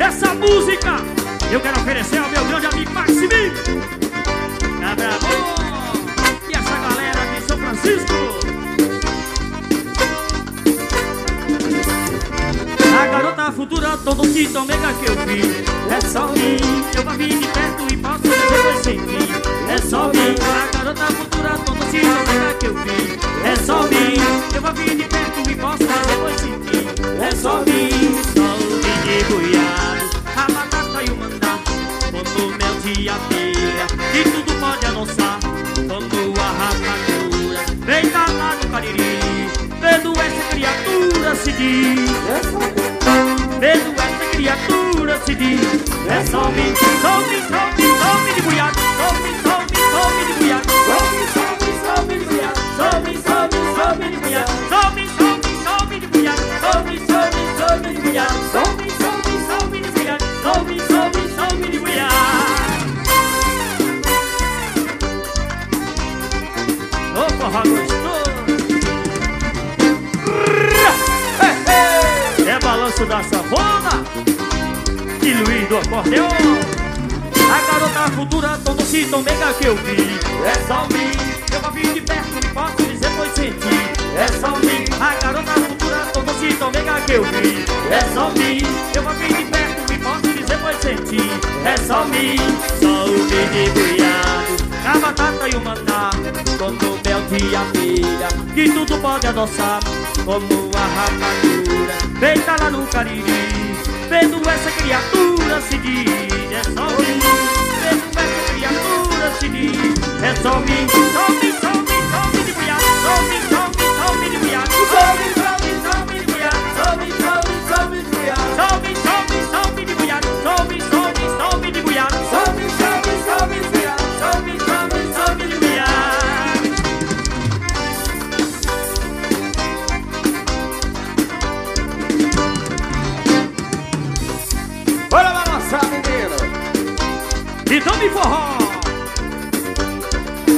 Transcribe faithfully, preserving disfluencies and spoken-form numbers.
Essa música eu quero oferecer ao meu grande amigo Maximinho, Cabra Bom, e essa galera de São Francisco. A garota futura, todo Tito Omega que eu vi. É só mim, eu vou vir de perto e posso depois sentir. É só mim, a garota futura, todo Tito Omega que eu vi. É só mim, eu vou vir de perto e posso depois sentir. É só mim, só o de goiado, a batata e o mandá, como mel de abelha, e tudo pode adoçar, como a rapadura, feita lá no Cariri. Vendo essa criatura se diz, vendo essa criatura se diz. É só mim, só mim, só mim, só mim de goiado, só mim, só mim, só mim de goiado, só mim, só mim, só mim de goiado, só mim, só mim, só mim de goiado, só mim, só mim, só mim de goiado, só mim, só mim, só mim de goiado, só mim, só mim, só mim de goiado, só mim, só mim, só mim de goiado. Ô forró gostoso, é balanço da sanfona e Luiz do acordeão. A garota futura, todo Tito Omega que eu vi. É só mim, eu vou vir de perto e posso dizer pois senti. É só mim, a garota futura, todo Tito Omega que eu vi. É só mim, eu vou vir de perto e posso dizer pois senti. É só mim, só o de goiado, a batata e o mandá, como mel de abelha, que tudo pode adoçar, como a rapadura, feita lá no Cariri. Vendo essa criatura se diz, é só mim. Vendo essa criatura se diz, é só mim. Só mim, só mim, só mim de goiado, só mim, só mim, só mim de goiado, só mim, só mim, só mim de goiado, só mim, só mim, só mim de goiado, só mim, só mim, só mim de goiado, só mim, só mim, só mim de goiado, só mim, só mim, só mim de goiado, só mim, só mim, só mim de goiado. Bora balançar, menino! Então me forró!